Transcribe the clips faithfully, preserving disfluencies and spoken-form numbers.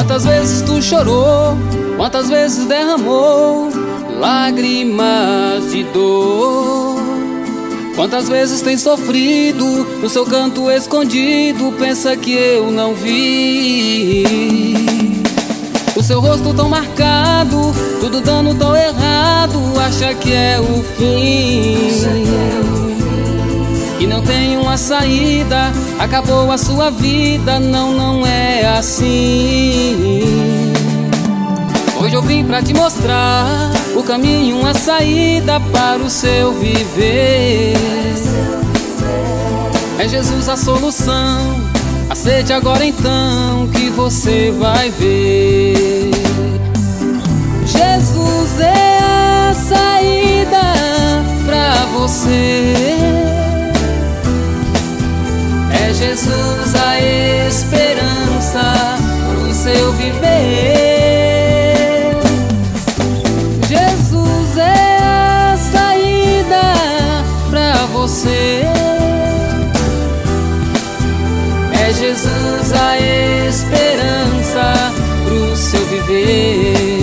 Quantas vezes tu chorou, quantas vezes derramou lágrimas de dor. Quantas vezes tem sofrido no seu canto escondido, pensa que eu não vi. O seu rosto tão marcado, tudo dando tão errado, acha que é o fim. E não tem uma saída, acabou a sua vida, não, não é assim. Hoje eu vim pra te mostrar o caminho, uma saída para o seu viver. É Jesus a solução, aceite agora então que você vai ver. Jesus é a saída pra você. É Jesus a esperança pro seu viver. Jesus é a saída pra você. É Jesus a esperança pro seu viver.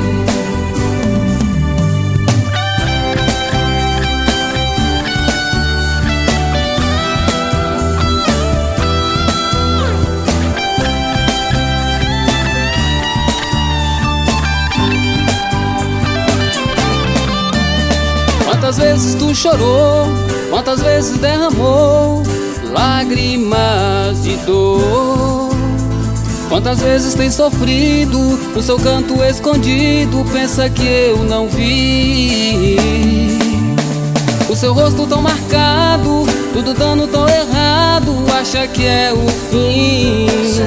Quantas vezes tu chorou, quantas vezes derramou lágrimas de dor. Quantas vezes tem sofrido no seu canto escondido, pensa que eu não vi. O seu rosto tão marcado, tudo dando tão errado, acha que é o fim.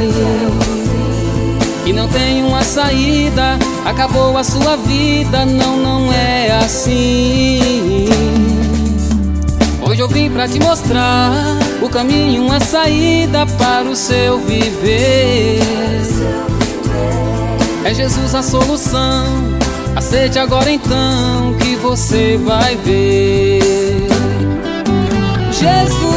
E não tem uma saída, acabou a sua vida, não, não é assim. Hoje eu vim pra te mostrar o caminho, uma saída para o seu viver. É Jesus a solução, aceite agora então que você vai ver. Jesus